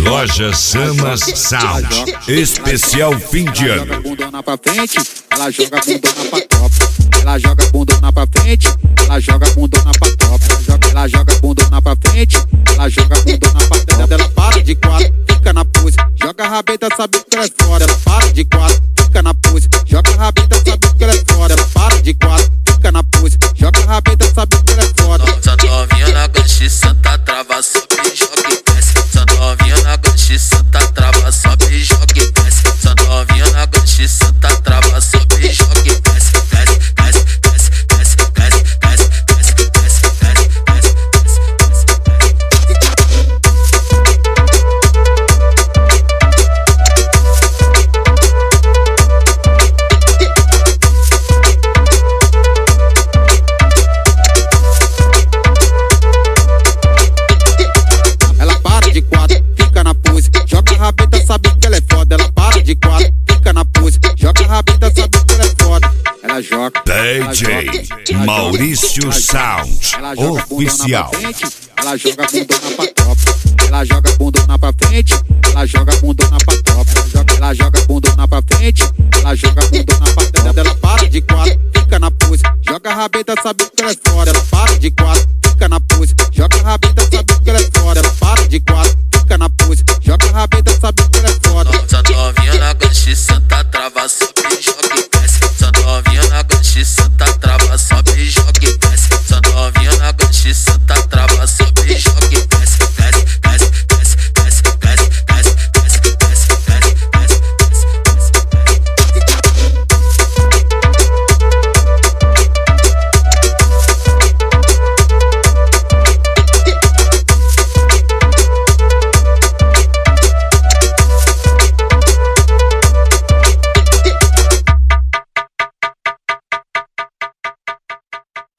Loja Samas Sound, especial fim de ano. Ela joga bundona pra frente, ela joga bundona pra tropa. Ela joga bundona pra frente, ela joga bundona pra tropa. Ela joga bundona pra frente, ela joga bundona pra tropa. Ela para de quatro, fica na pose, joga a rabeta, sabe que ela é fora. Ela para de quatro, fica na pose, joga a rabeta, sabe que ela é fora. Ela para de quatro, fica na pose, joga a rabeta, sabe que ela é fora. Essa novinha na ganche, senta, trava, sobe, joga e desce. Essa novinha na ganche, senta, trava, sobe, joga e desce. Essa novinha na ganche, senta, trava, sobe, joga e desce. Desce, desce, desce, desce, desce, desce, desce, desce, desce, Ela para de quatro, fica na pose, joga a rabeta, sabe que ela é foda. Ela para de quatro, fica na pose, joga a rabeta, sabe que ela é foda. Ela joga, DJ Maurício Sound, oficial. Ela joga bundona pra tropa. Ela joga bundona pra frente, ela joga bundona pra tropa. Ela joga bundona pra frente, ela joga bundona pra tropa. Ela para de quatro, fica na pose, joga a rabeta, sabe que ela é fora. Ela para de quatro, fica na pose, joga a rabeta, sabe que ela é fora. Ela para de quatro.